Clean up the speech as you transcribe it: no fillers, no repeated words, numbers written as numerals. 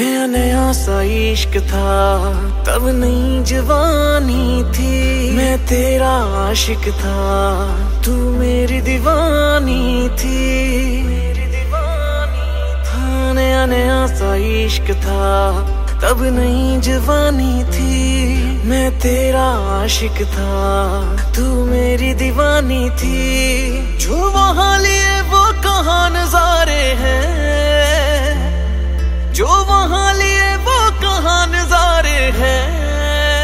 नया नया सा इश्क था, तब नई जवानी थी। मैं तेरा आशिक था, तू मेरी दीवानी थी। हाँ, नया नया सा इश्क था, तब नई जवानी थी। मैं तेरा आशिक था, तू मेरी दीवानी थी। जो वहाँ